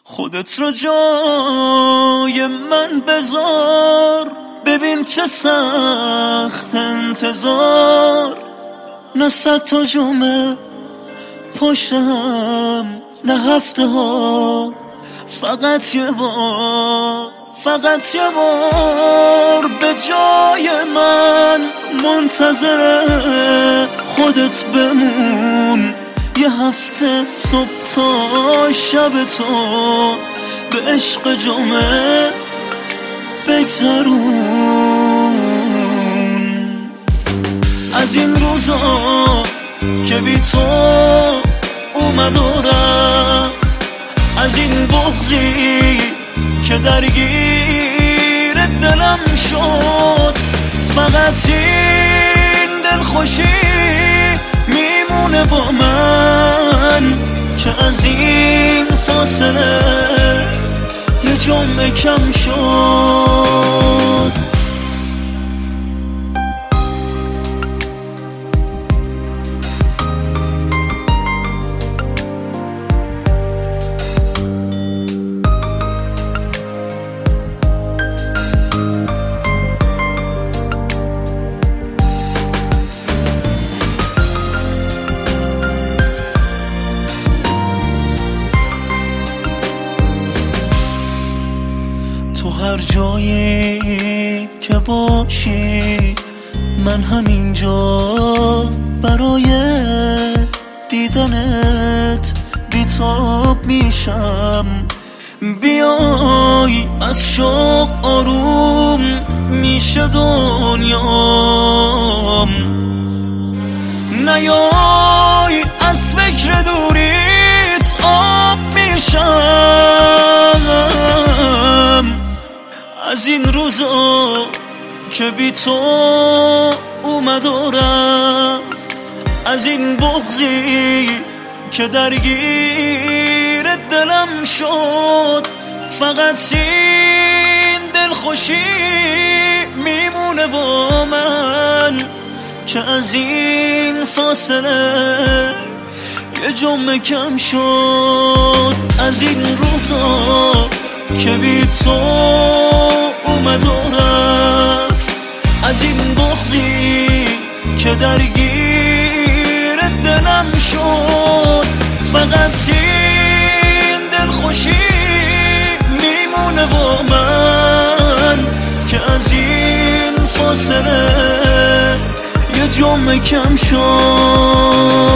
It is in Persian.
خودت رو جای من بذار، ببین چه سخت انتظار. نه 100 تا جمعه پشتم، نه هفته ها، فقط یه بار، فقط یه بار به جای من منتظر خودت بمون. یه هفته صبح تا شب تو به عشق جمعه بگذرون. از این روزا که بی تو اومد و رفت، از این بغضی که درگیر دلم شد، فقط این دلخوشی میمونه با من که از این فاصله یه جمعه کم شد. تو هر جایی که باشی، من همینجا برای دیدنت بیتاب میشم. بیای از شوق آروم میشه دنیام، نیای از فکر دوریت آب میشم. از این روزا که بی تو اومد و رفت، از این بغضی که درگیر دلم شد، فقط این دلخوشی میمونه با من که از این فاصله یه جمعه کم شد. از این روزا که بی تو اومد و رفت، از این بغضی که درگیر دلم شد، فقط این دلخوشی میمونه با من که از این فاصله یه جمعه کم شد.